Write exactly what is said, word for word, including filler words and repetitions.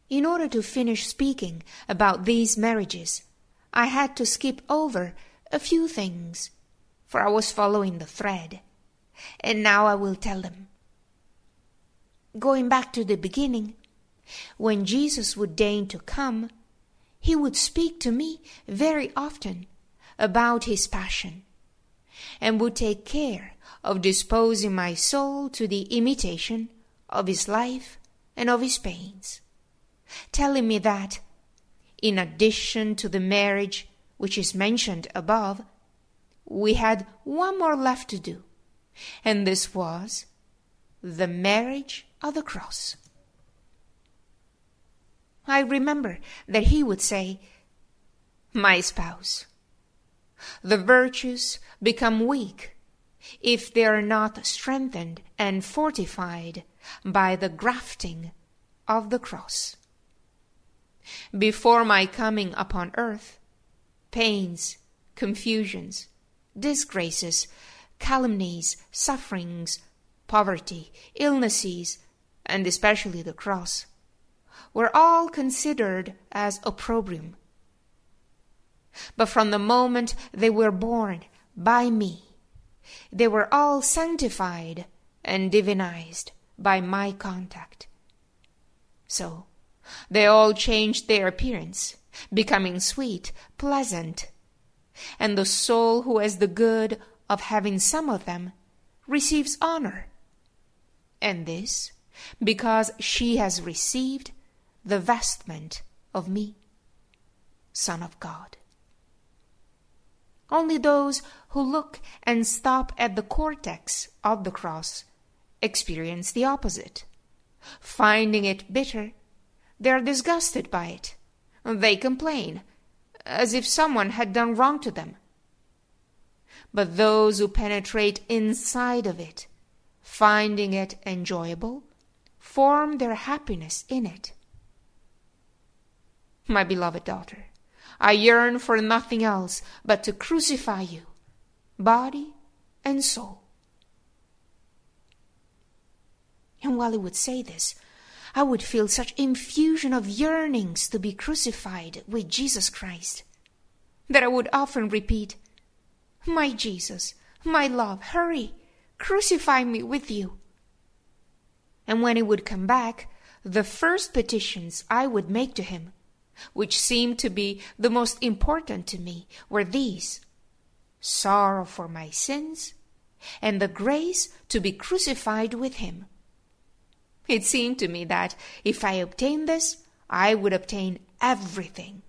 In order to finish speaking about these marriages, I had to skip over a few things, for I was following the thread, and now I will tell them. Going back to the beginning, when Jesus would deign to come, he would speak to me very often about his passion, and would take care of disposing my soul to the imitation of his life and of his pains, telling me that, in addition to the marriage which is mentioned above, we had one more left to do, and this was the marriage of the cross. I remember that he would say, "My spouse, the virtues become weak if they are not strengthened and fortified by the grafting of the cross. Before my coming upon earth, pains, confusions, disgraces, calumnies, sufferings, poverty, illnesses, and especially the cross, were all considered as opprobrium. But from the moment they were borne by me, they were all sanctified and divinized by my contact. So they all changed their appearance, becoming sweet, pleasant, and the soul who has the good of having some of them receives honor, and this because she has received the vestment of me, Son of God. Only those who look and stop at the cortex of the cross experience the opposite. Finding it bitter, they are disgusted by it. They complain, as if someone had done wrong to them. But those who penetrate inside of it, finding it enjoyable, form their happiness in it. My beloved daughter, I yearn for nothing else but to crucify you, body and soul." And while he would say this, I would feel such infusion of yearnings to be crucified with Jesus Christ, that I would often repeat, "My Jesus, my love, hurry, crucify me with you." And when he would come back, the first petitions I would make to him, which seemed to be the most important to me, were these: sorrow for my sins, and the grace to be crucified with him. It seemed to me that if I obtained this, I would obtain everything.